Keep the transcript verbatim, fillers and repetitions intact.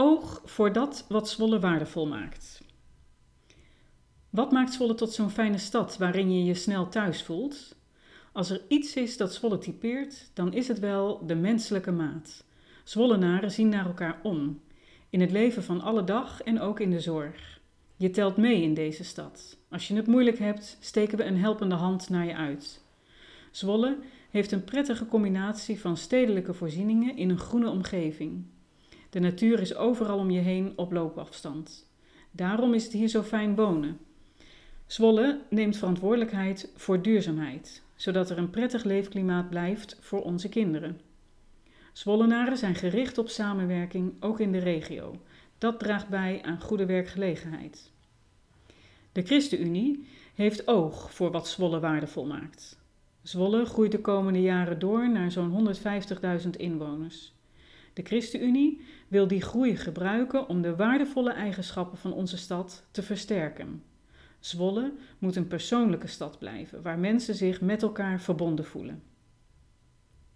Oog voor dat wat Zwolle waardevol maakt. Wat maakt Zwolle tot zo'n fijne stad waarin je je snel thuis voelt? Als er iets is dat Zwolle typeert, dan is het wel de menselijke maat. Zwollenaren zien naar elkaar om. In het leven van alle dag en ook in de zorg. Je telt mee in deze stad. Als je het moeilijk hebt, steken we een helpende hand naar je uit. Zwolle heeft een prettige combinatie van stedelijke voorzieningen in een groene omgeving. De natuur is overal om je heen op loopafstand. Daarom is het hier zo fijn wonen. Zwolle neemt verantwoordelijkheid voor duurzaamheid, zodat er een prettig leefklimaat blijft voor onze kinderen. Zwollenaren zijn gericht op samenwerking, ook in de regio. Dat draagt bij aan goede werkgelegenheid. De ChristenUnie heeft oog voor wat Zwolle waardevol maakt. Zwolle groeit de komende jaren door naar zo'n honderdvijftigduizend inwoners. De ChristenUnie wil die groei gebruiken om de waardevolle eigenschappen van onze stad te versterken. Zwolle moet een persoonlijke stad blijven, waar mensen zich met elkaar verbonden voelen.